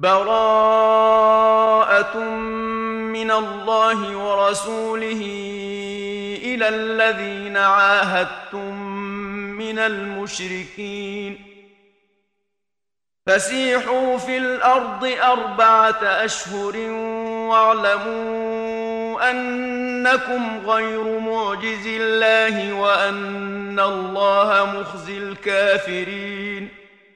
براءة من الله ورسوله إلى الذين عاهدتم من المشركين فسيحوا في الأرض 4 أشهر واعلموا أنكم غير معجز الله وأن الله مخزي الكافرين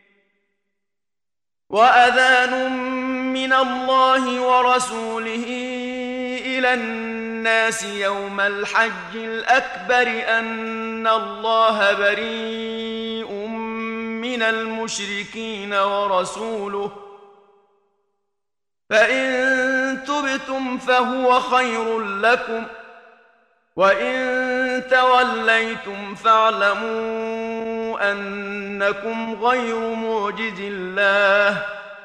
وأذان من الله ورسوله إلى الناس يوم الحج الأكبر أن الله بريء من المشركين ورسوله فإن تبتم فهو خير لكم وإن توليتم فاعلموا أنكم غير معجز الله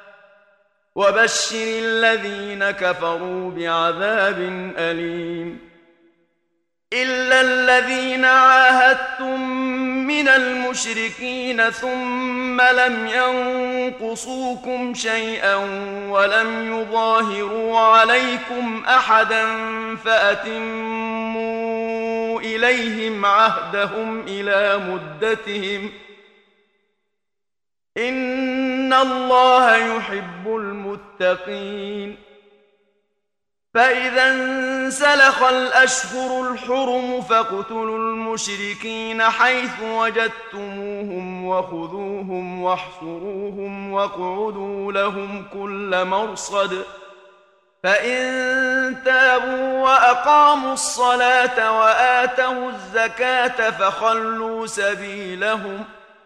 وبشر الذين كفروا بعذاب أليم إلا الذين عاهدتم من المشركين ثم لم ينقصوكم شيئا ولم يظاهروا عليكم أحدا فأتموا إليهم عهدهم إلى مدتهم إن الله يحب المتقين فإذا انسلخ الأشهر الحرم فاقتلوا المشركين حيث وجدتموهم وخذوهم واحصروهم واقعدوا لهم كل مرصد فإن تابوا وأقاموا الصلاة وآتوا الزكاة فخلوا سبيلهم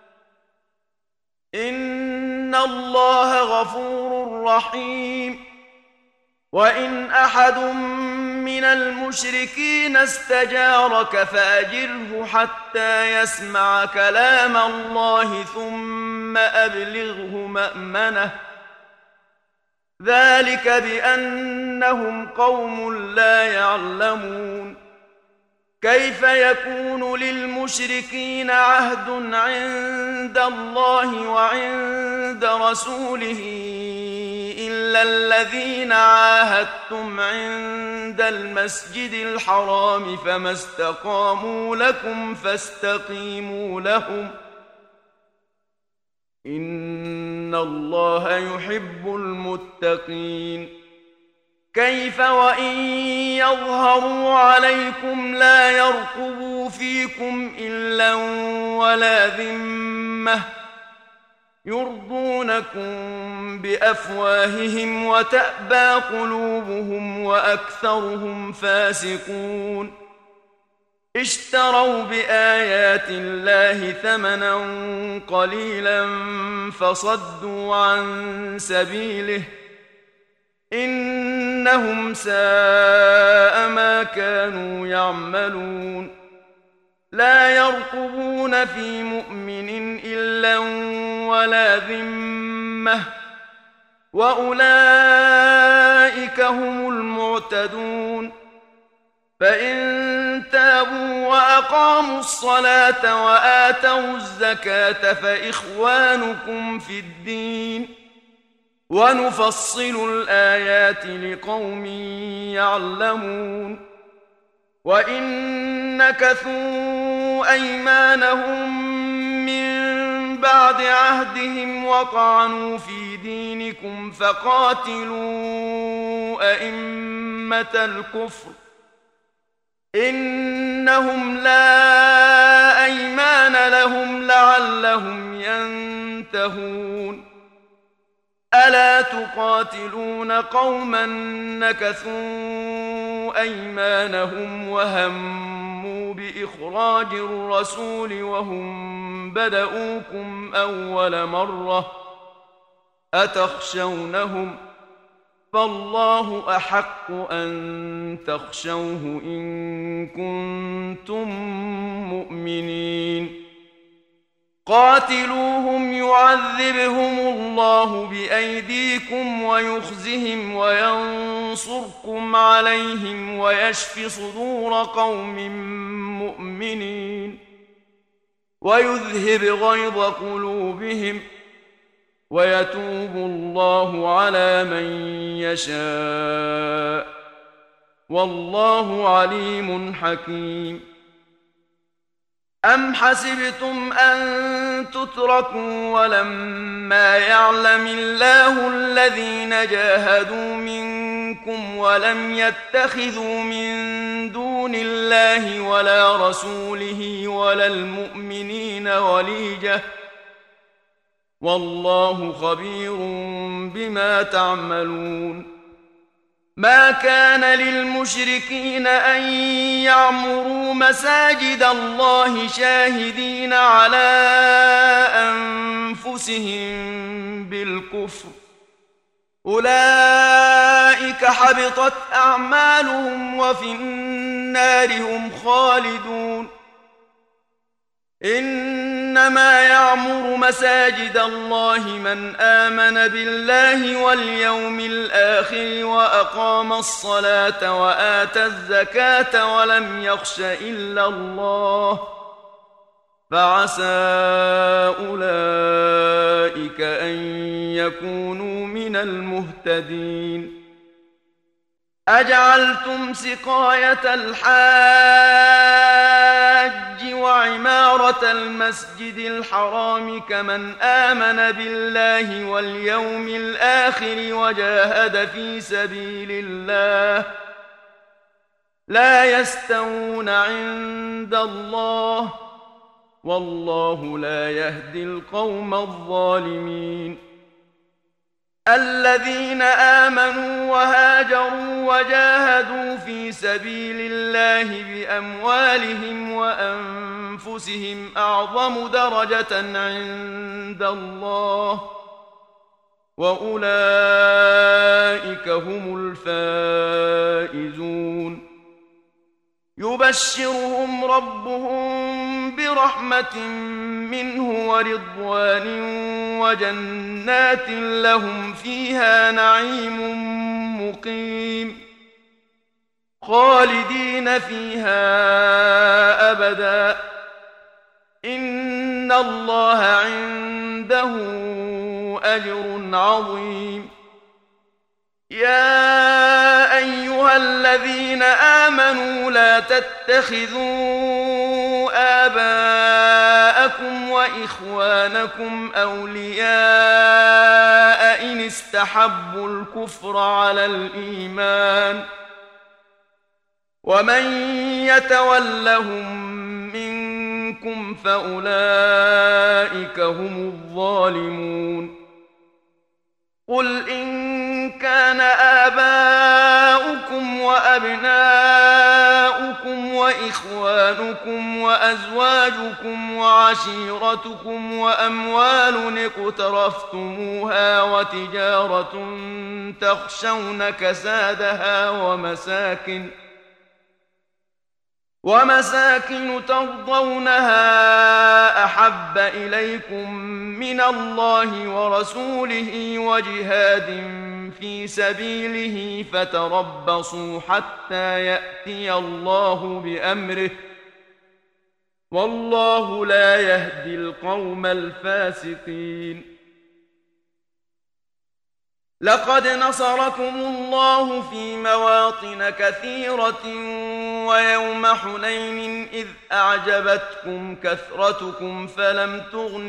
إن الله غفور رحيم وإن أحد من المشركين استجارك فأجره حتى يسمع كلام الله ثم أبلغه مأمنه ذلك بأنهم قوم لا يعلمون كيف يكون للمشركين عهد عند الله وعند رسوله إلا الذين عاهدتم عند المسجد الحرام فما استقاموا لكم فاستقيموا لهم إن الله يحب المتقين كيف وإن يظهروا عليكم لا يرقبوا فيكم إلا ولا ذمة يرضونكم بأفواههم وتأبى قلوبهم وأكثرهم فاسقون اشتروا بآيات الله ثمنا قليلا فصدوا عن سبيله إنهم ساء ما كانوا يعملون لا يرقبون في مؤمن إلا ولا ذمة وأولئك هم المعتدون فإن تابوا وأقاموا الصلاة وآتوا الزكاة فإخوانكم في الدين ونفصل الآيات لقوم يعلمون وإن نكثوا أيمانهم من بعد عهدهم وطعنوا في دينكم فقاتلوا أئمة الكفر إنهم لا أيمان لهم لعلهم ينتهون ألا تقاتلون قوما نكثوا أيمانهم وهموا بإخراج الرسول وهم بدؤوكم أول مرة أتخشونهم فالله أحق أن تخشوه إن كنتم مؤمنين قاتلوهم يعذبهم الله بأيديكم ويخزهم وينصركم عليهم ويشف صدور قوم مؤمنين ويذهب غيظ قلوبهم ويتوب الله على من يشاء والله عليم حكيم. أم حسبتم أن تتركوا ولما يعلم الله الذين جاهدوا منكم ولم يتخذوا من دون الله ولا رسوله ولا المؤمنين وليجة والله خبير بما تعملون. ما كان للمشركين أن يعمروا مساجد الله شاهدين على أنفسهم بالكفر أولئك حبطت أعمالهم وفي النار هم خالدون. إنما يعمر مساجد الله من آمن بالله واليوم الآخر وأقام الصلاة وآتى الزكاة ولم يخش إلا الله فعسى أولئك أن يكونوا من المهتدين. أجعلتم سقاية الحاج وعمارة المسجد الحرام كمن آمن بالله واليوم الآخر وجاهد في سبيل الله لا يستوون عند الله والله لا يهدي القوم الظالمين. الذين آمنوا وهاجروا وجاهدوا في سبيل الله بأموالهم وأنفسهم أعظم درجة عند الله وأولئك هم الفائزون. يبشرهم ربهم برحمة منه ورضوان وجنات لهم فيها نعيم مقيم خالدين فيها أبدا إن الله عنده أجر عظيم. يا أيها الذين آمنوا لا تتخذوا آباءكم وإخوانكم أولياء إن استحبوا الكفر على الإيمان ومن يتولهم منكم فأولئك هم الظالمون. قل إن كان آباؤكم وأبناؤكم وإخوانكم وأزواجكم وعشيرتكم وأموال اقترفتموها وتجارة تخشون كسادها ومساكن ترضونها أحب إليكم من الله ورسوله وجهاد في سبيله فتربصوا حتى يأتي الله بأمره والله لا يهدي القوم الفاسقين. لقد نصركم الله في مواطن كثيرة ويوم حنين إذ أعجبتكم كثرتكم فلم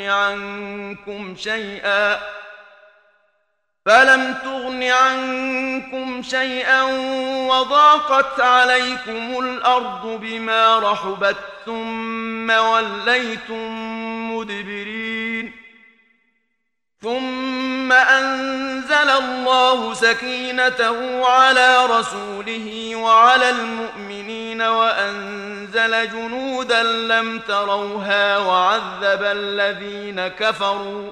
تغن عنكم شيئا وضاقت عليكم الأرض بما رحبت ثم وليتم مدبرين. ثم أنزل الله سكينته على رسوله وعلى المؤمنين وأنزل جنودا لم تروها وعذب الذين كفروا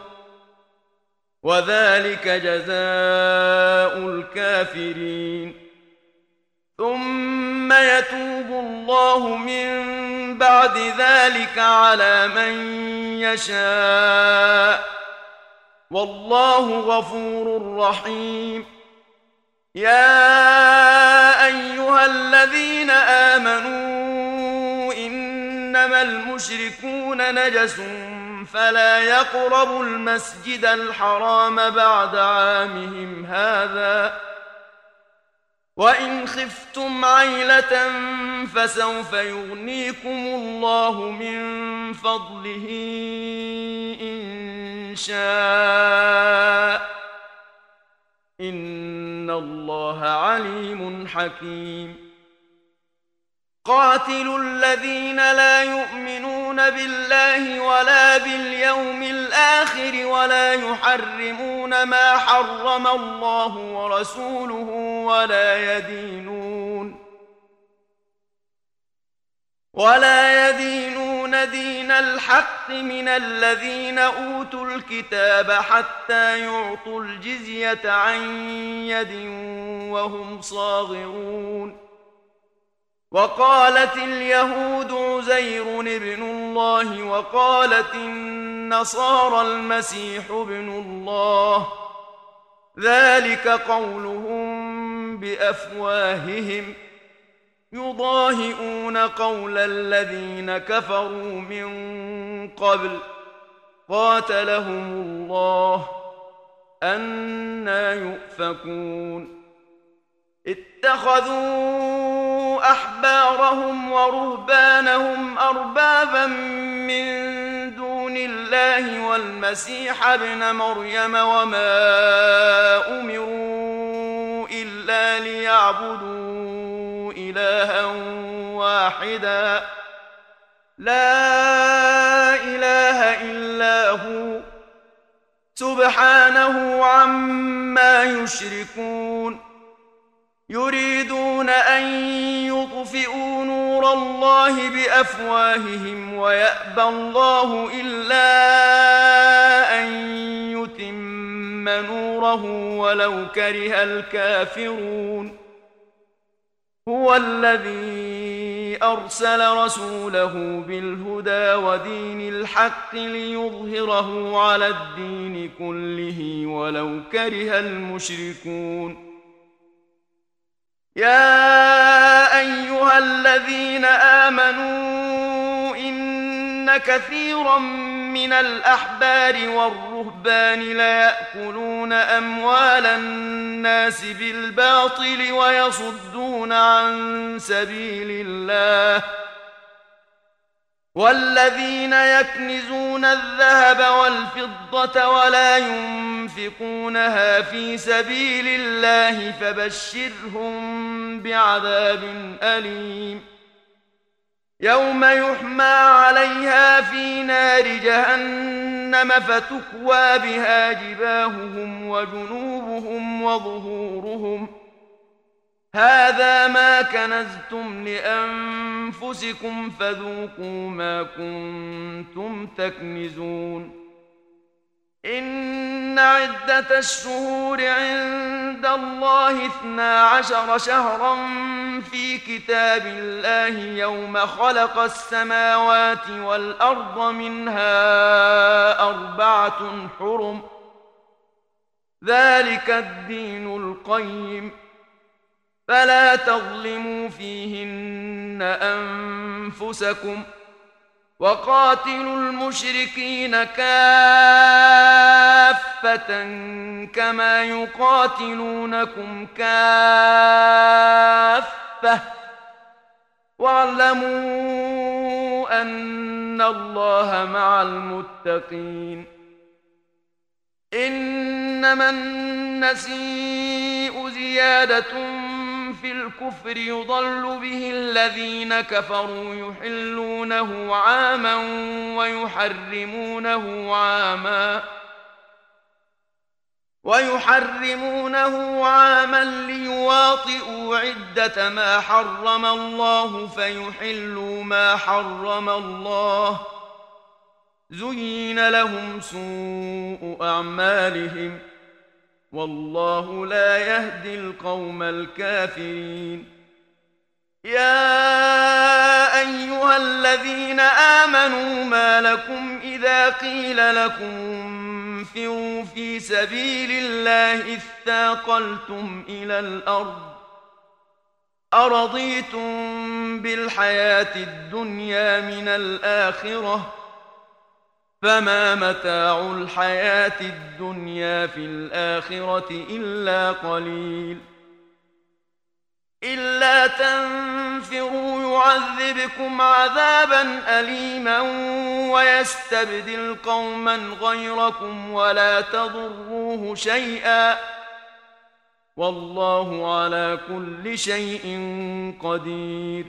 وذلك جزاء الكافرين. ثم يتوب الله من بعد ذلك على من يشاء والله غفور رحيم. يا أيها الذين آمنوا إنما المشركون نجس فلا يقربوا المسجد الحرام بعد عامهم هذا وإن خفتم عيلة فسوف يغنيكم الله من فضله إن شاء إن الله عليم حكيم قاتلوا الذين لا يؤمنون بالله ولا باليوم الآخر ولا يحرمون ما حرم الله ورسوله ولا يدينون دين الحق من الذين أوتوا الكتاب حتى يعطوا الجزية عن يد وهم صاغرون وقالت اليهود عزير ابن الله وقالت النصارى المسيح ابن الله ذلك قولهم بأفواههم يضاهئون قول الذين كفروا من قبل قاتلهم الله أنى يؤفكون اتخذوا أحبارهم ورهبانهم أربابا من دون الله والمسيح ابن مريم وما أمروا إلا ليعبدوا إلها واحدا لا إله إلا هو سبحانه عما يشركون يريدون أن يطفئوا نور الله بأفواههم ويأبى الله إلا أن يتم نوره ولو كره الكافرون هو الذي أرسل رسوله بالهدى ودين الحق ليظهره على الدين كله ولو كره المشركون يا أيها الذين آمنوا إن كثيرا من الأحبار والرهبان ليأكلون أموال الناس بالباطل ويصدون عن سبيل الله والذين يكنزون الذهب والفضة ولا ينفقونها في سبيل الله فبشرهم بعذاب أليم يوم يحمى عليها في نار جهنم فتكوى بها جباههم وجنوبهم وظهورهم هذا ما كنزتم لأنفسكم فذوقوا ما كنتم تكنزون إن عدة الشهور عند الله 12 شهرا في كتاب الله يوم خلق السماوات والأرض منها 4 حرم ذلك الدين القيم فلا تظلموا فيهن أنفسكم وقاتلوا المشركين كافة كما يقاتلونكم كافة واعلموا أن الله مع المتقين إنما النسيء زيادة في الكفر يضل به الذين كفروا يحلونه عاما ويحرمونه عاما ليواطئوا عدة ما حرم الله فيحلوا ما حرم الله زين لهم سوء أعمالهم والله لا يهدي القوم الكافرين يا أيها الذين آمنوا ما لكم إذا قيل لكم انفروا في سبيل الله اثاقلتم إلى الأرض أرضيتم بالحياة الدنيا من الآخرة فما متاع الحياة الدنيا في الآخرة إلا قليل. إلا تنفروا يعذبكم عذابا أليما ويستبدل قوما غيركم ولا تضروه شيئا والله على كل شيء قدير.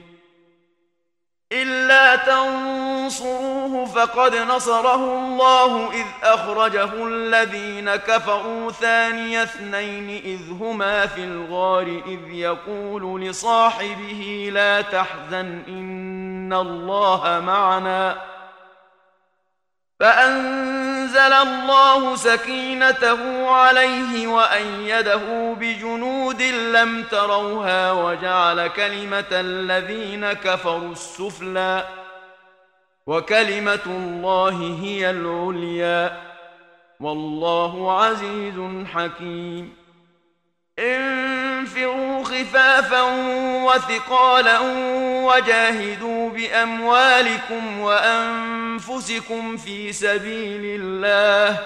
إلا تنصروه فقد نصره الله إذ أخرجه الذين كفروا ثاني اثنين إذ هما في الغار إذ يقول لصاحبه لا تحزن إن الله معنا فأنزل الله سكينته عليه وأيده بجنود لم تروها وجعل كلمة الذين كفروا السفلى وكلمة الله هي العليا والله عزيز حكيم. انفروا خفافا وثقالا وجاهدوا بأموالكم وأنفسكم في سبيل الله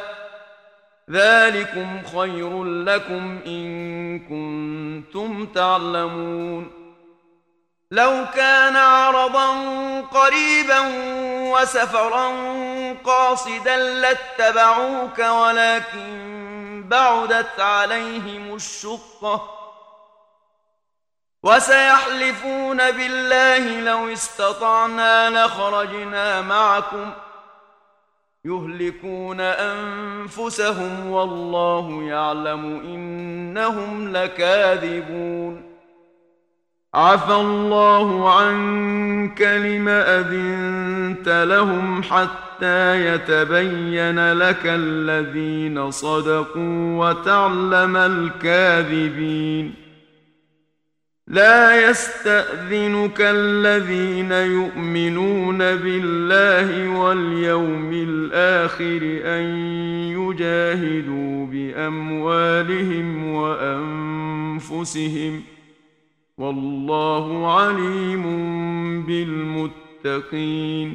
ذلكم خير لكم إن كنتم تعلمون. لو كان عرضا قريبا وسفرا قاصدا لاتبعوك ولكن بعدت عليهم الشقة وسيحلفون بالله لو استطعنا لخرجنا معكم يهلكون أنفسهم والله يعلم إنهم لكاذبون. عفى الله عنك لم أذنت لهم حتى يتبين لك الذين صدقوا وتعلم الكاذبين. لا يستأذنك الذين يؤمنون بالله واليوم الآخر أن يجاهدوا بأموالهم وأنفسهم والله عليم بالمتقين.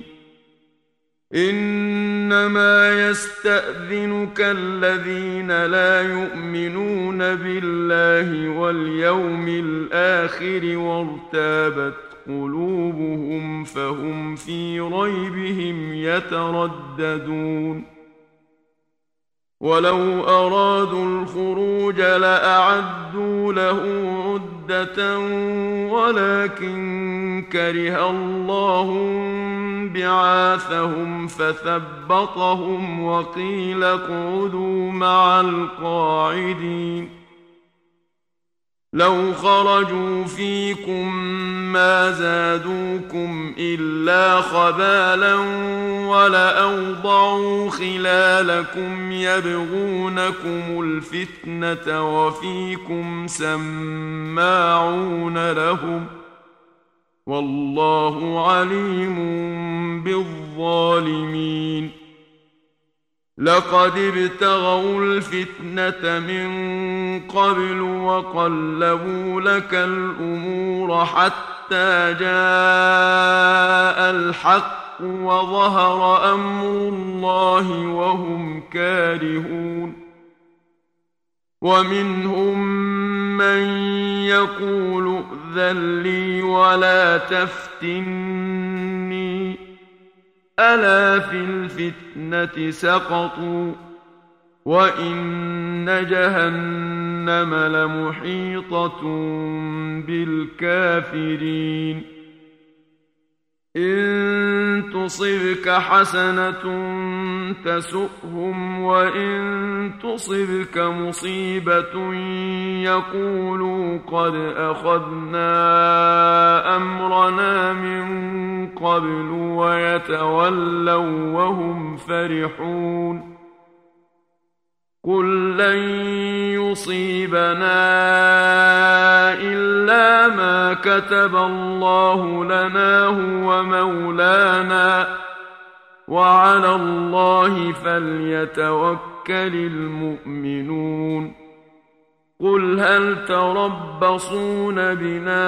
إنما يستأذنك الذين لا يؤمنون بالله واليوم الآخر وارتابت قلوبهم فهم في ريبهم يترددون. ولو أرادوا الخروج لأعدوا له عدة ولكن كره الله بعاثهم فثبطهم وقيل اقعدوا مع القاعدين. لو خرجوا فيكم ما زادوكم إلا خبالا ولأوضعوا خلالكم يبغونكم الفتنة وفيكم سماعون لهم والله عليم بالظالمين. لقد ابتغوا الفتنة من قبل وقلبوا لك الأمور حتى جاء الحق وظهر أمر الله وهم كارهون. ومنهم من يقول ائذن لي ولا تفتني ألا في الفتنة سقطوا وإن جهنم لمحيطة بالكافرين. إن تصبك حسنة تسؤهم وإن تصبك مصيبة يقولوا قد أخذنا أمرنا من قبل ويتولوا وهم فرحون. قل لن يصيبنا إلا ما كتب الله لنا هو مولانا وعلى الله فليتوكل المؤمنون. قل هل تربصون بنا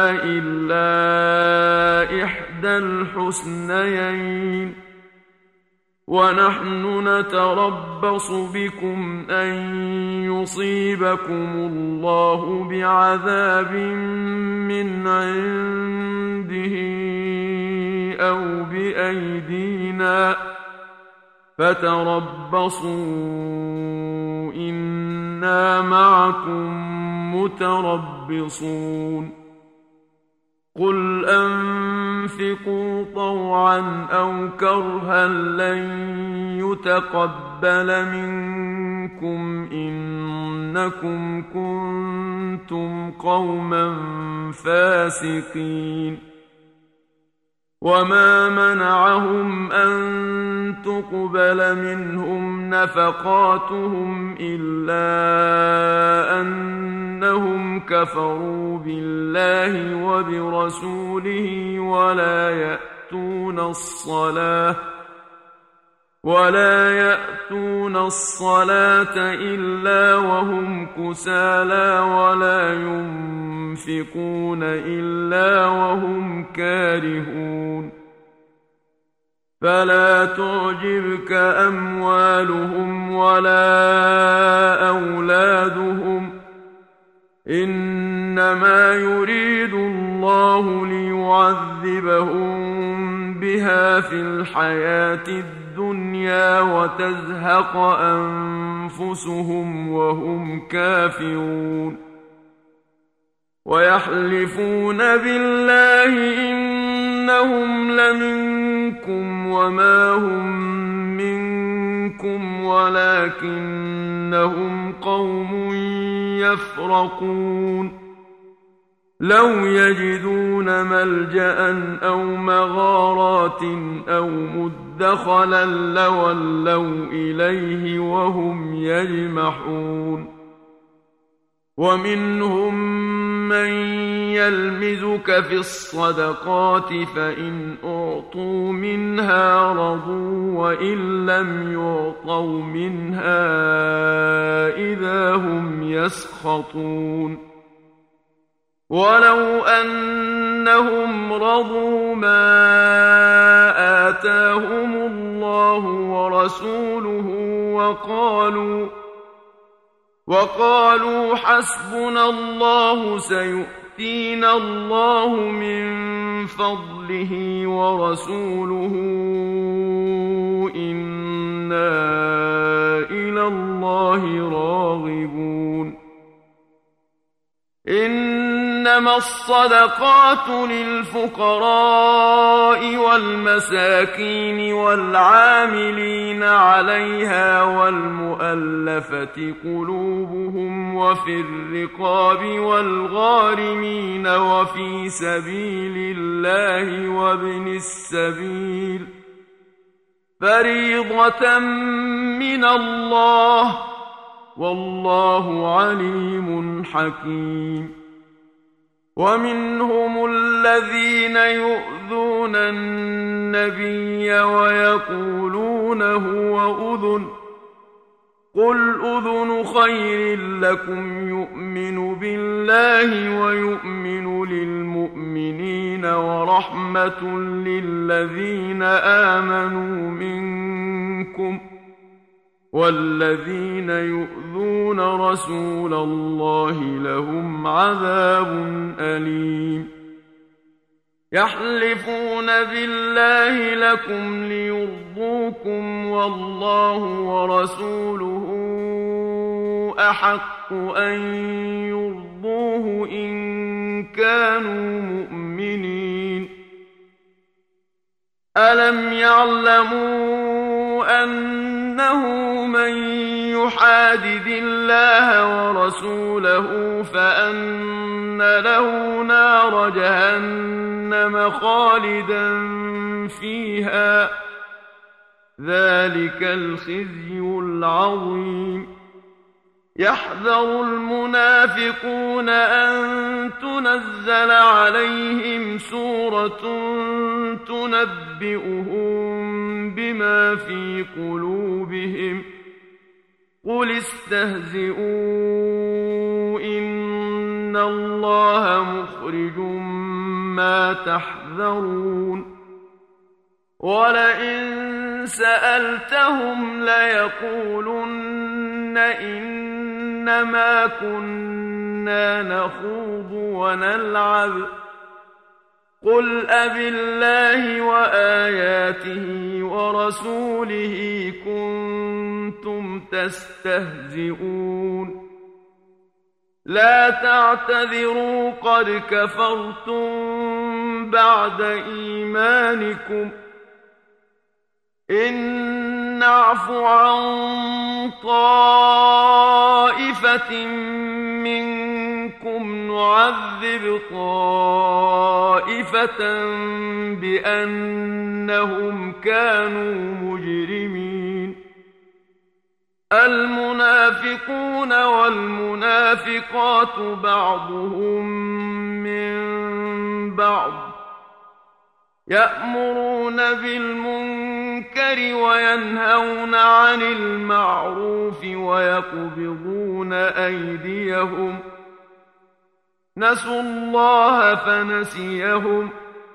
إلا إحدى الحسنيين ونحن نتربص بكم أن يصيبكم الله بعذاب من عنده أو بأيدينا فتربصوا إنا معكم متربصون قل أنفقوا طوعا أو كرها لن يتقبل منكم إنكم كنتم قوما فاسقين وما منعهم أن تقبل منهم نفقاتهم إلا أنهم كفروا بالله وبرسوله ولا يأتون الصلاة إلا وهم كسالى ولا ينفقون إلا وهم كارهون فلا تعجبك أموالهم ولا أولادهم إنما يريد الله ليعذبهم بها في الحياة الدنيا وتزهق أنفسهم وهم كافرون ويحلفون بالله إنهم لمنكم وما هم منكم ولكنهم قوم يفرقون لو يجدون ملجأ أو مغارات أو مدخلا لولوا إليه وهم يجمحون ومنهم من يلمزك في الصدقات فإن أعطوا منها رضوا وإن لم يعطوا منها إذا هم يسخطون ولو أنهم رضوا ما آتاهم الله ورسوله وقالوا حسبنا الله سيؤتينا الله من فضله ورسوله إنا إلى الله راغبون إنما الصدقات للفقراء والمساكين والعاملين عليها والمؤلفة قلوبهم وفي الرقاب والغارمين وفي سبيل الله وابن السبيل فريضة من الله والله عليم حكيم ومنهم الذين يؤذون النبي ويقولون هو أذن قل أذن خير لكم يؤمن بالله ويؤمن للمؤمنين ورحمة للذين آمنوا منكم والذين يؤذون رسول الله لهم عذاب أليم يحلفون بالله لكم ليرضوكم والله ورسوله أحق أن يرضوه إن كانوا مؤمنين ألم يعلموا أنه من يحادد الله ورسوله فأن له نار جهنم خالدا فيها ذلك الخزي العظيم يحذر المنافقون أن تنزل عليهم سورة تنبئهم بما في قلوبهم قل استهزئوا إن الله مخرج ما تحذرون ولئن سألتهم ليقولن إنما كنا نخوض ونلعب قل أبالله وآياته ورسوله كنتم تستهزئون لا تعتذروا قد كفرتم بعد إيمانكم إن نعف عن طائفة منكم نعذب طائفة بأنهم كانوا مجرمين المنافقون والمنافقات بعضهم من بعض يأمرون بالمنكر وينهون عن المعروف ويقبضون أيديهم نسوا الله فنسيهم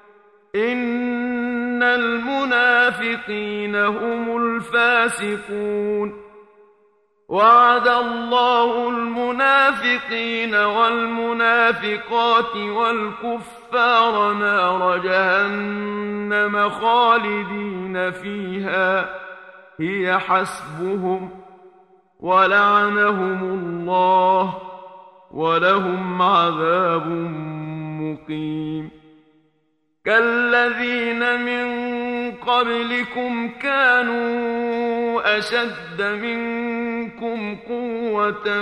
إن المنافقين هم الفاسقون وعد الله المنافقين والمنافقات والكفار نار جهنم خالدين فيها هي حسبهم ولعنهم الله ولهم عذاب مقيم كالذين من قبلكم كانوا أشد منكم قوة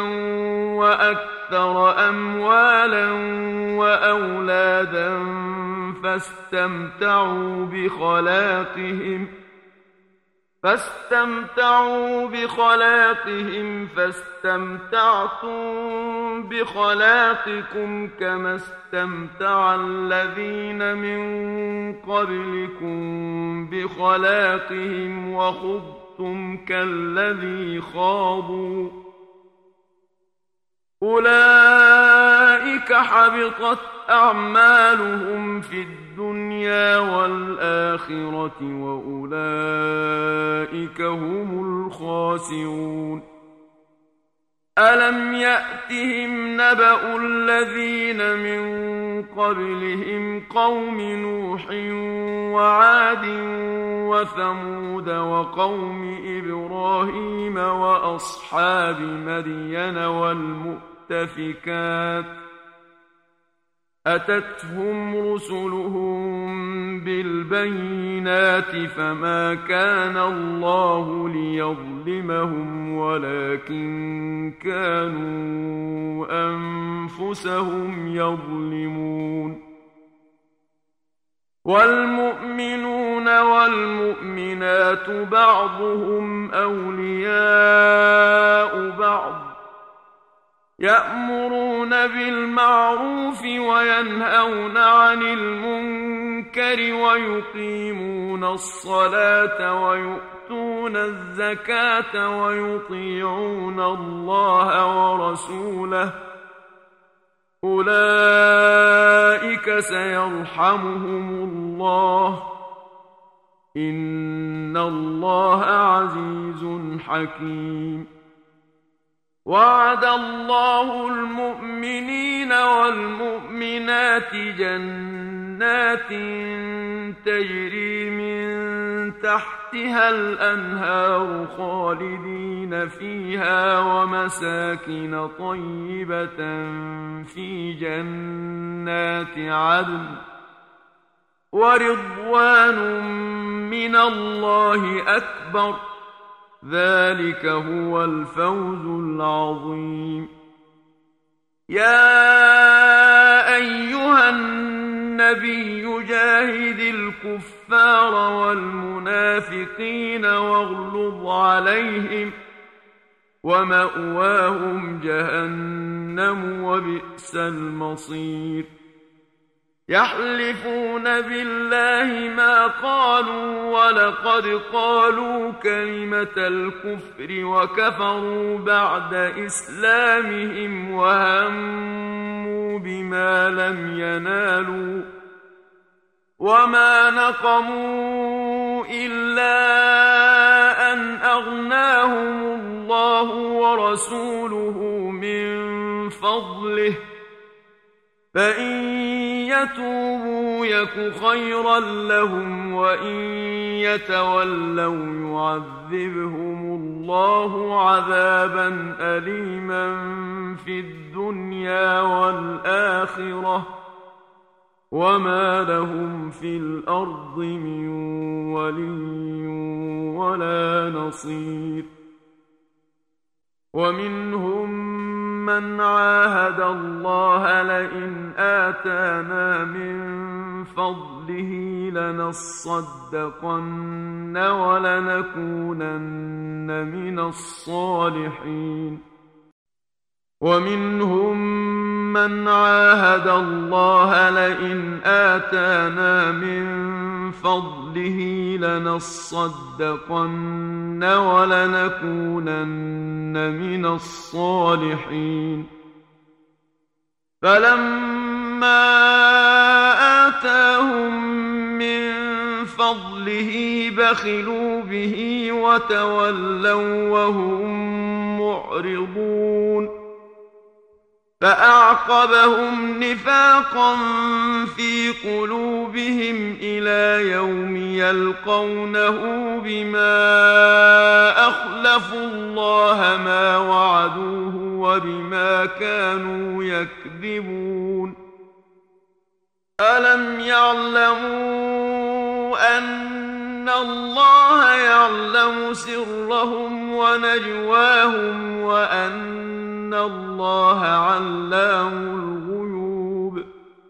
وأكثر أموالا وأولادا فاستمتعوا بخلاقهم فاستمتعتم بخلاقكم كما استمتع الذين من قبلكم بخلاقهم وخضتم كالذي خاضوا أولئك حبطت أعمالهم في الدنيا والآخرة وأولئك هم الخاسرون ألم يأتهم نبأ الذين من قبلهم قوم نوح وعاد وثمود وقوم إبراهيم وأصحاب مدين والمؤتفكات أتتهم رسلهم بالبينات فما كان الله ليظلمهم ولكن كانوا أنفسهم يظلمون والمؤمنون والمؤمنات بعضهم أولياء بعض يأمرون بالمعروف وينهون عن المنكر ويقيمون الصلاة ويؤتون الزكاة ويطيعون الله ورسوله أولئك سيرحمهم الله إن الله عزيز حكيم وعد الله المؤمنين والمؤمنات جنات تجري من تحتها الأنهار خالدين فيها ومساكن طيبة في جنات عدن ورضوان من الله أكبر ذلك هو الفوز العظيم يا أيها النبي جاهد الكفار والمنافقين واغلظ عليهم ومأواهم جهنم وبئس المصير يحلفون بالله ما قالوا ولقد قالوا كلمة الكفر وكفروا بعد إسلامهم وهموا بما لم ينالوا وما نقموا إلا آتاهم الله ورسوله من فضله فإن يتوبوا يك خيرا لهم وإن يتولوا يعذبهم الله عذابا أليما في الدنيا والآخرة وما لهم في الأرض من ولي ولا نصير. ومنهم من عاهد الله لئن آتانا من فضله لنصدقن ولنكونن من الصالحين. ومنهم من عاهد الله لئن آتانا من فضله لنصدقن ولنكونن من الصالحين. فلما آتاهم من فضله بخلوا به وتولوا وهم معرضون. فأعقبهم نفاقا في قلوبهم إلى يوم يلقونه بما أخلفوا الله ما وعدوه وبما كانوا يكذبون. ألم يعلموا أن الله يعلم سرهم ونجواهم وأن الله علام الغيوب.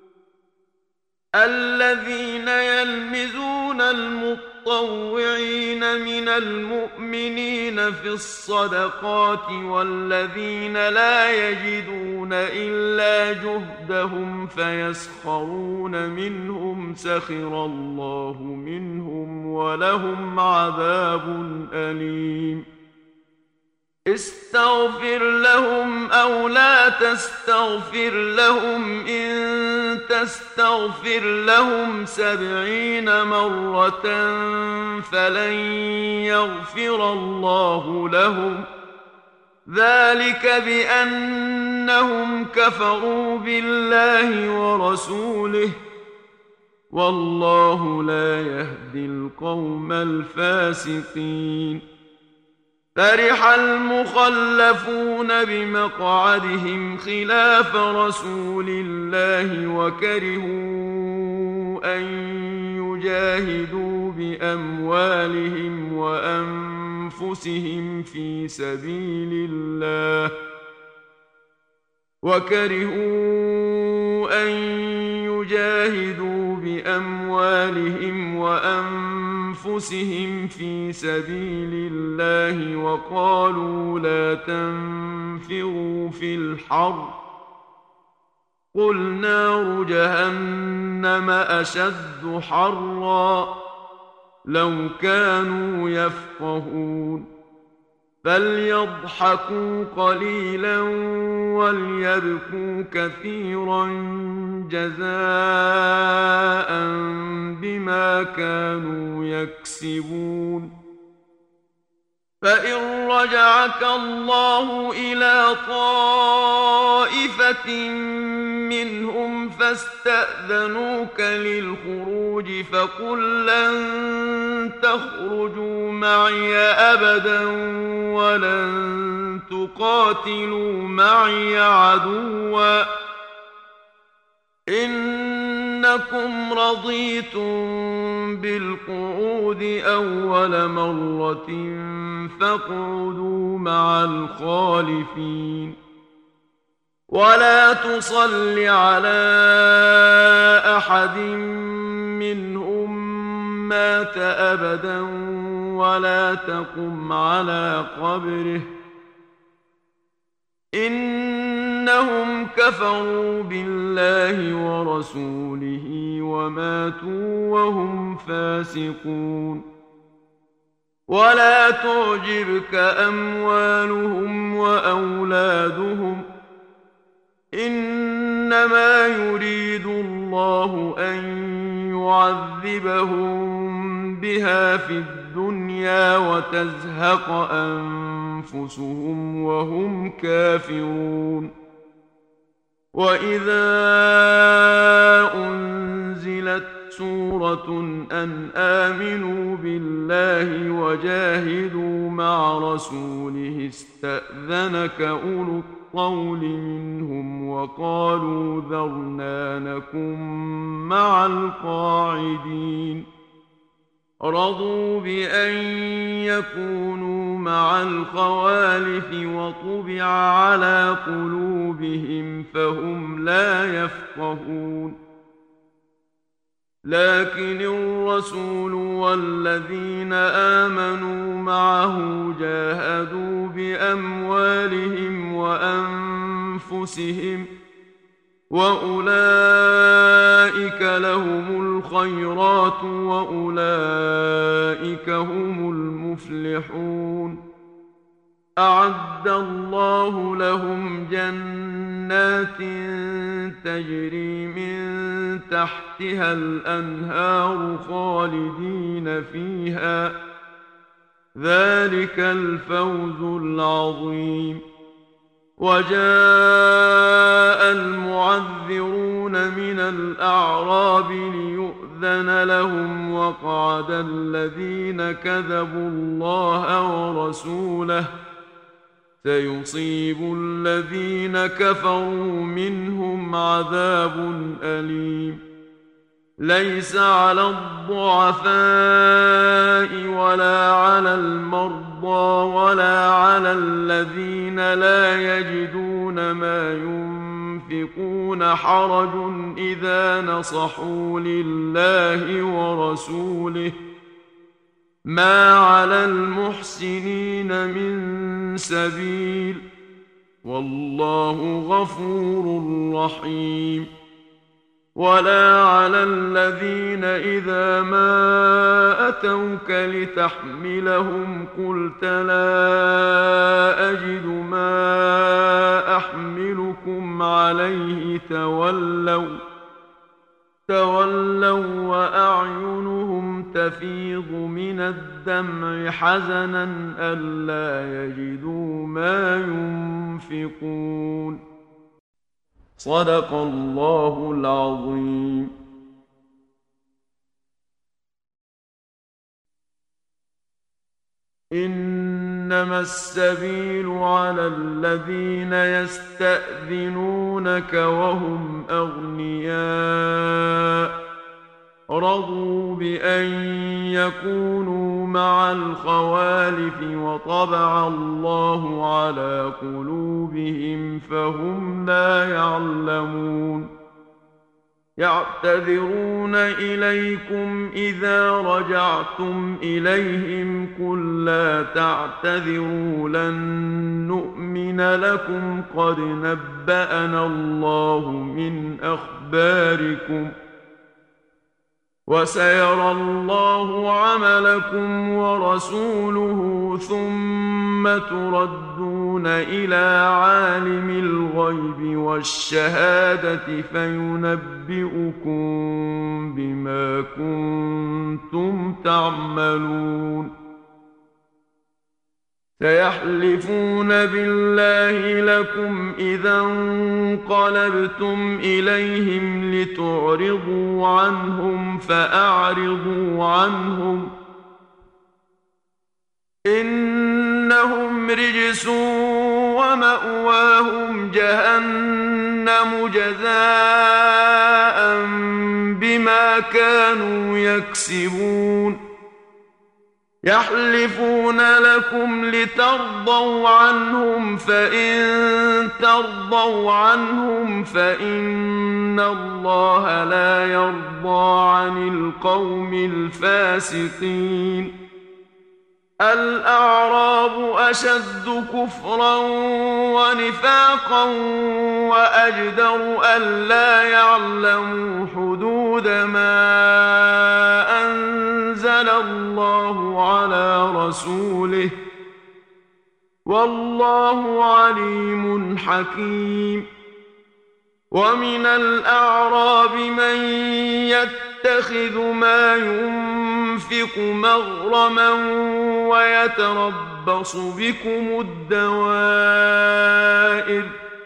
الذين يلمزون المطوعين من المؤمنين في الصدقات والذين لا يجدون إلا جهدهم فيسخرون منهم سخر الله منهم ولهم عذاب أليم. استغفر لهم أو لا تستغفر لهم إن تستغفر لهم 70 مرة فلن يغفر الله لهم ذلك بأنهم كفروا بالله ورسوله والله لا يهدي القوم الفاسقين. فرح المخلفون بمقعدهم خلاف رسول الله وكرهوا أن يجاهدوا بأموالهم وأنفسهم في سبيل الله وقالوا لا تنفروا في الحر قل نار جهنم أشد حرا لو كانوا يفقهون. فليضحكوا قليلا وليبكوا كثيرا جزاء بما كانوا يكسبون. فإن رجعك الله إلى طائفة منهم فاستأذنوك للخروج فقل لن تخرجوا معي أبدا ولن تقاتلوا معي عدوا إنكم رضيتم بالقعود أول مرة فاقعدوا مع الخالفين. ولا تصل على أحد منهم مات أبدا ولا تقم على قبره إنهم كفروا بالله ورسوله وماتوا وهم فاسقون. ولا تعجبك أموالهم وأولادهم إنما يريد الله أن يعذبهم بها في الدنيا الدنيا وتزهق أنفسهم وهم كافرون. وإذا أنزلت سورة أن آمنوا بالله وجاهدوا مع رسوله استأذنك أولو الطول منهم وقالوا ذرنا نكن مع القاعدين. رضوا بأن يكونوا مع الخوالف وطبع على قلوبهم فهم لا يفقهون. لكن الرسول والذين آمنوا معه جاهدوا بأموالهم وأنفسهم وأولئك لهم الخيرات وأولئك هم المفلحون. أعد الله لهم جنات تجري من تحتها الأنهار خالدين فيها، ذلك الفوز العظيم. وجاء المعذرون من الأعراب ليؤذن لهم وقعد الذين كذبوا الله ورسوله، سيصيب الذين كفروا منهم عذاب أليم. ليس على الضعفاء ولا على المرضى ولا على الذين لا يجدون ما ينفقون حرج إذا نصحوا لله ورسوله، ما على المحسنين من سبيل، والله غفور رحيم. ولا على الذين إذا ما أتوك لتحملهم قلت لا أجد ما أحملكم عليه تولوا وأعينهم تفيض من الدمع حزنا ألا يجدوا ما ينفقون. صدق الله العظيم. إنما السبيل على الذين يستأذنونك وهم أغنياء رضوا بأن يكونوا مع الخوالف وطبع الله على قلوبهم فهم لا يعلمون. يعتذرون إليكم إذا رجعتم إليهم قل لا تعتذروا لن نؤمن لكم قد نبأنا الله من أخباركم وسيرى الله عملكم ورسوله ثم تردون إلى عالم الغيب والشهادة فينبئكم بما كنتم تعملون. سيحلفون بالله لكم إذا انقلبتم إليهم لتعرضوا عنهم فأعرضوا عنهم إنهم رجس ومأواهم جهنم جزاء بما كانوا يكسبون. يحلفون لكم لترضوا عنهم فإن ترضوا عنهم فإن الله لا يرضى عن القوم الفاسقين. الأعراب أشد كفرا ونفاقا وأجدر ألا يعلموا حدود ما أنزل الله على رسوله والله عليم حكيم. ومن الأعراب من يتخذ ما ينفق ينفق مغرما ويتربص بكم الدوائر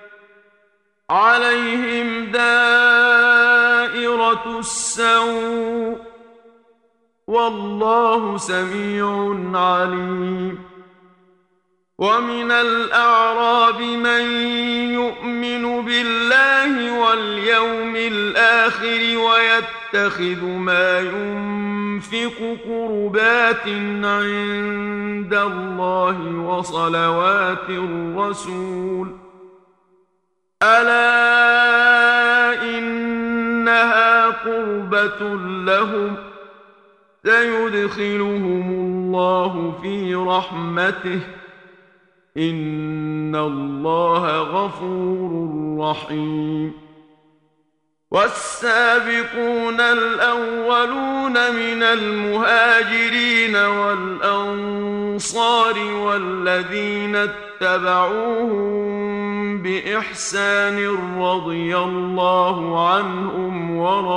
عليهم دائرة السوء والله سميع عليم ومن الأعراب من يؤمن بالله واليوم الآخر ويتخذ ما ينفق قربات عند الله وصلوات الرسول ألا إنها قربة لهم سيدخلهم الله في رحمته إن الله غفور رحيم والسابقون الأولون من المهاجرين والأنصار والذين اتبعوهم بإحسان رضي الله عنهم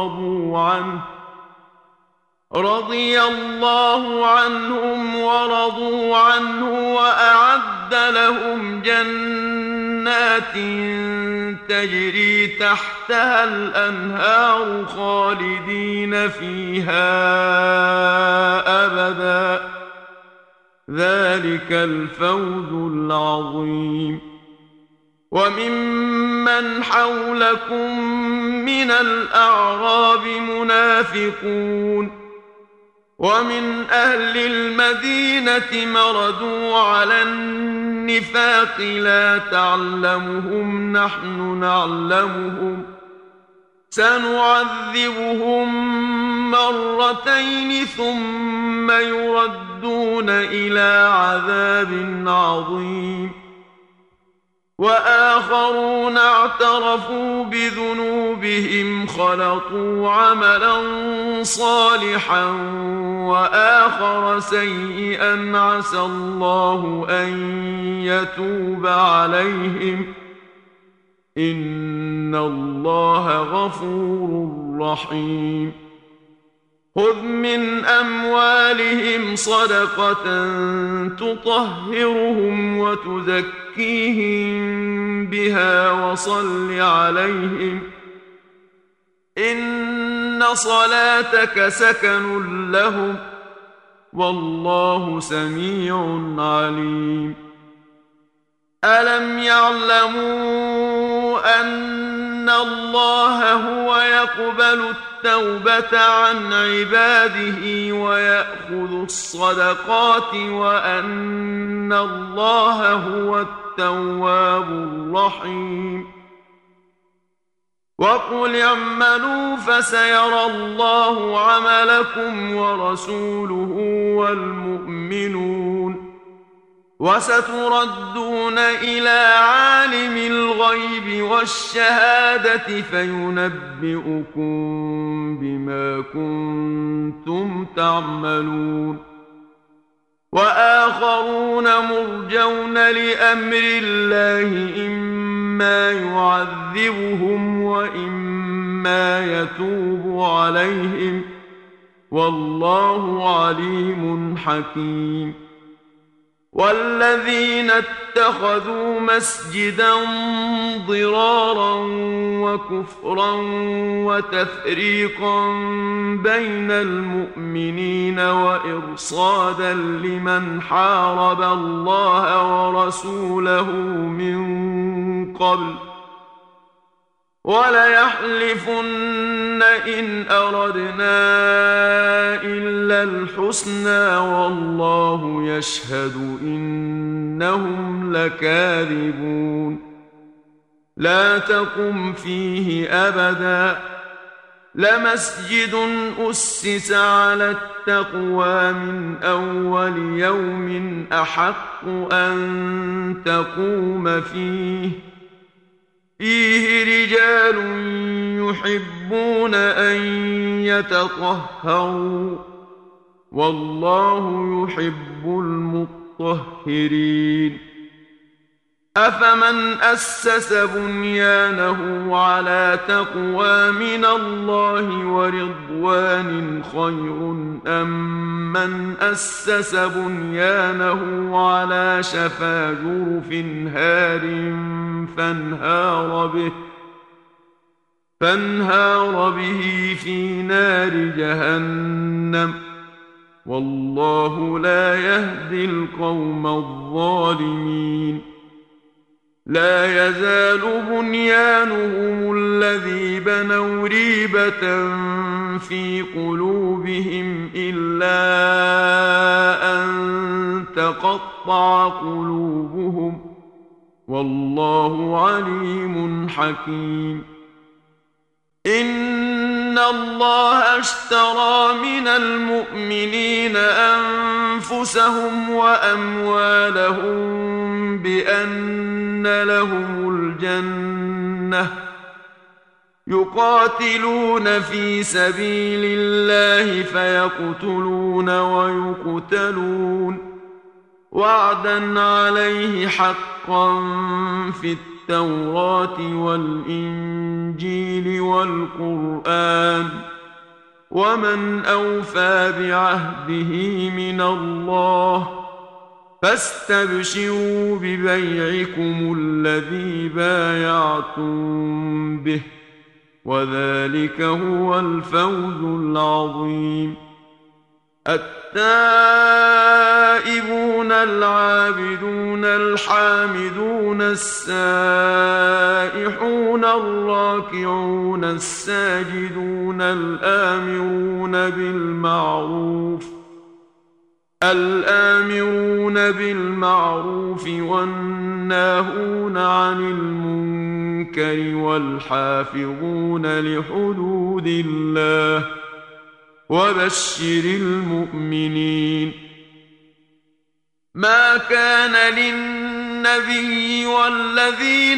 ورضوا عنه وأعد لهم جنات تجري تحتها الأنهار خالدين فيها أبدا ذلك الفوز العظيم وممن حولكم من الأعراب منافقون ومن أهل المدينة مردوا على النفاق لا تعلمهم نحن نعلمهم سنعذبهم مرتين ثم يردون إلى عذاب عظيم وآخرون اعترفوا بذنوبهم خلطوا عملا صالحا وآخر سيئا عسى الله أن يتوب عليهم إن الله غفور رحيم خذ من أموالهم صدقة تطهرهم وتزكيهم بها وصل عليهم إن صلاتك سكن لهم والله سميع عليم ألم يعلموا أن الله هو يقبل التوبة عن عباده ويأخذ الصدقات وأن الله هو التواب الرحيم وقل اعملوا فسيرى الله عملكم ورسوله والمؤمنون وستردون إلى عالم الغيب والشهادة فينبئكم بما كنتم تعملون وآخرون مرجون لأمر الله إما يعذبهم وإما يتوب عليهم والله عليم حكيم والذين اتخذوا مسجدا ضرارا وكفرا وتفريقا بين المؤمنين وإرصادا لمن حارب الله ورسوله من قبل وليحلفن إن أردنا إلا الحسنى والله يشهد إنهم لكاذبون لا تقم فيه أبدا لمسجد أسس على التقوى من أول يوم أحق أن تقوم فيه رجال يحبون أن يتطهروا والله يحب المطهرين أفمن أسس بنيانه على تقوى من الله ورضوان خير أم من أسس بنيانه على شفا جرف هار فانهار به في نار جهنم والله لا يهدي القوم الظالمين لا يزال بنيانهم الذي بنوا ريبة في قلوبهم إلا أن تقطع قلوبهم والله عليم حكيم إن الله اشترى من المؤمنين أنفسهم وأموالهم بأن لهم الجنة يقاتلون في سبيل الله فيقتلون ويقتلون وعدا عليه حقا في التوراة والإنجيل والقرآن ومن أوفى بعهده من الله فاستبشروا ببيعكم الذي بايعتم به وذلك هو الفوز العظيم التائبون العابدون الحامدون السائحون الراكعون الساجدون الآمرون بالمعروف والناهون عن المنكر والحافظون لحدود الله وبشر المؤمنين ما كان للنبي والذين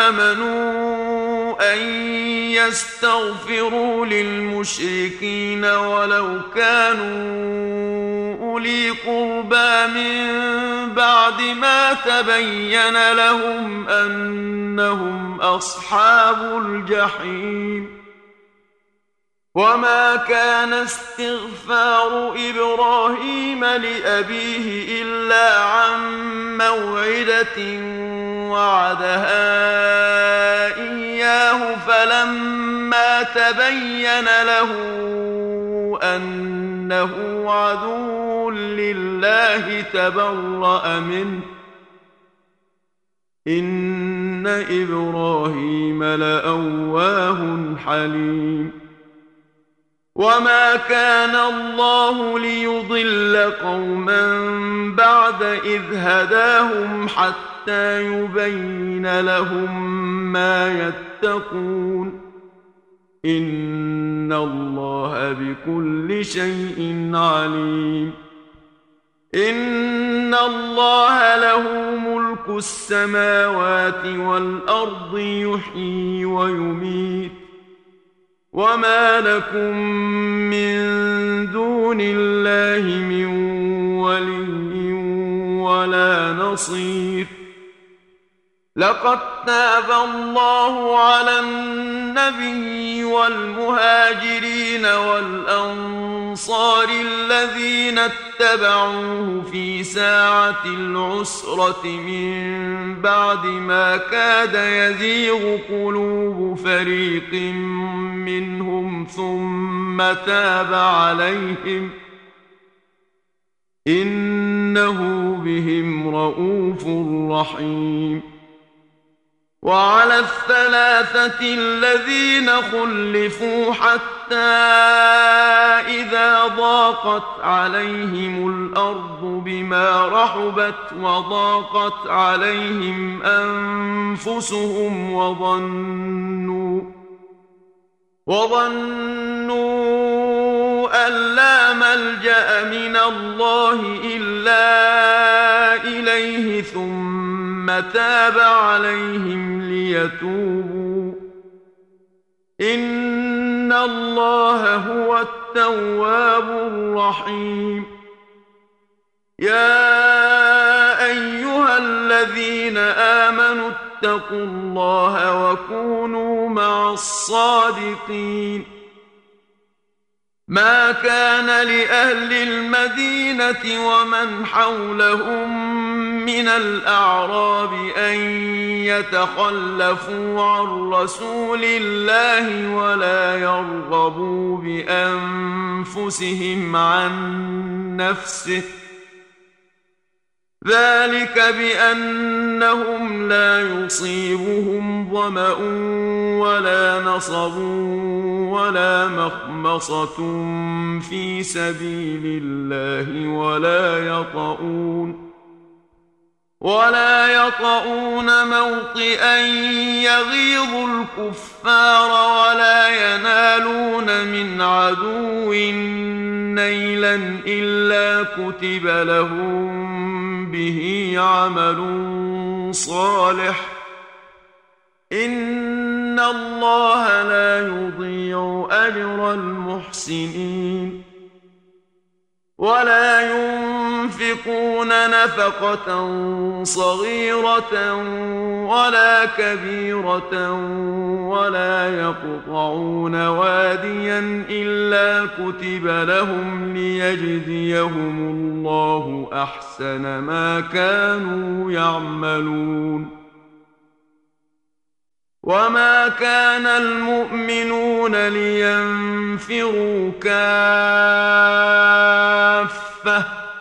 آمنوا أن يستغفروا للمشركين ولو كانوا أولي قربى من بعد ما تبين لهم أنهم أصحاب الجحيم وما كان استغفار إبراهيم لأبيه إلا عن موعدة وعدها إياه فلما تبين له أنه عدو لله تبرأ منه إن إبراهيم لأواه حليم وما كان الله ليضل قوما بعد إذ هداهم حتى يبين لهم ما يتقون إن الله بكل شيء عليم إن الله له ملك السماوات والأرض يحيي ويميت وما لكم من دون الله من ولي ولا نصير لقد تاب الله على النبي والمهاجرين والأنصار الذين اتبعوه في ساعة العسرة من بعد ما كاد يزيغ قلوب فريق منهم ثم تاب عليهم إنه بهم رءوف رحيم وعلى الثلاثة الذين خلفوا حتى إذا ضاقت عليهم الأرض بما رحبت وضاقت عليهم أنفسهم وظنوا أن لا ملجأ من الله إلا إليه ثم تاب عليهم ليتوبوا إن الله هو التواب الرحيم يا أيها أيها الذين آمنوا اتقوا الله وكونوا مع الصادقين ما كان لأهل المدينة ومن حولهم من الأعراب أن يتخلفوا عن رسول الله ولا يرغبوا بأنفسهم عن نفسه ذلك بأنهم لا يصيبهم ظمأ ولا نصب ولا مخمصة في سبيل الله ولا يطؤون موطئا يغيظ الكفار ولا ينالون من عدو نيلا إلا كتب لهم به عمل صالح إن الله لا يضيع أجر المحسنين ولا ينفقون نفقة صغيرة ولا كبيرة ولا يقطعون واديا إلا كتب لهم ليجزيهم الله أحسن ما كانوا يعملون وما كان المؤمنون لينفروا كافة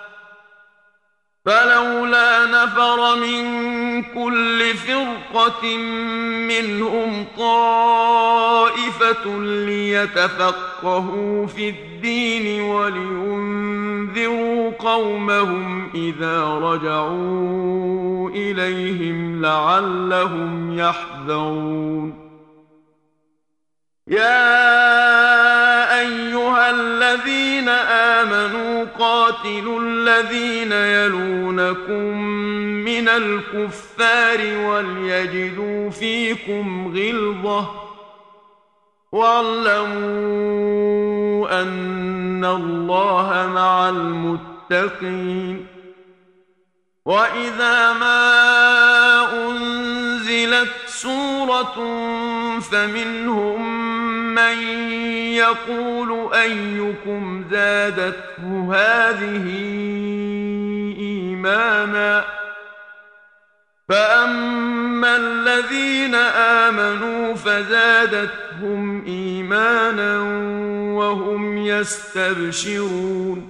فلولا نفر من كل فرقة منهم طائفة ليتفقهوا في الدين ولينذروا قومهم إذا رجعوا إليهم لعلهم يحذرون يا أيها الذين آمنوا قاتلوا الذين يلونكم من الكفار وليجدوا فيكم غلظة واعلموا أن الله مع المتقين وإذا ما أنزلت سورة فمنهم من يقول أيكم زادته هذه إيمانا فأما الذين آمنوا فزادتهم إيمانا وهم يستبشرون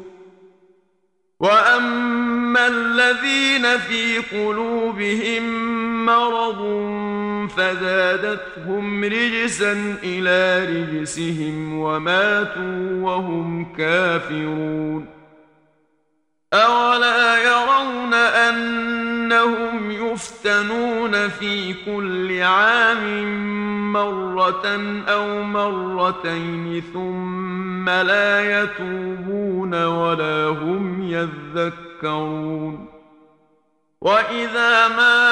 وأما الذين في قلوبهم مرض فزادتهم رجسا إلى رجسهم وماتوا وهم كافرون أولا يرون أنهم يفتنون في كل عام مرة أو مرتين ثم لا يتوبون ولا هم يذكرون وإذا ما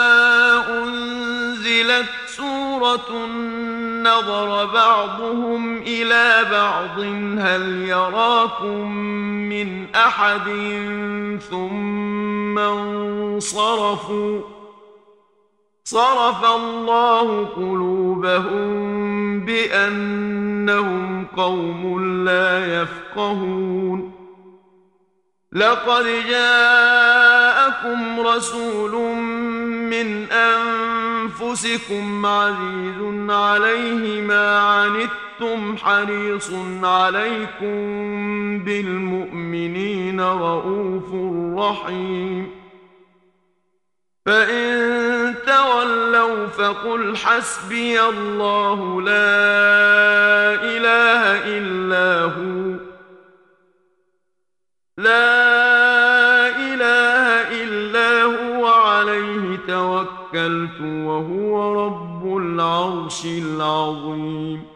أنزلت سورة نظر بعضهم إلى بعض هل يراكم من أحد ثم انصرفوا صرف الله قلوبهم بأنهم قوم لا يفقهون لقد جاءكم رسول من أنفسكم عزيز عليه ما عنتم حريص عليكم بالمؤمنين رؤوف رحيم فإن تولوا فقل حسبي الله لا إله إلا هو عليه توكلت وهو رب العرش العظيم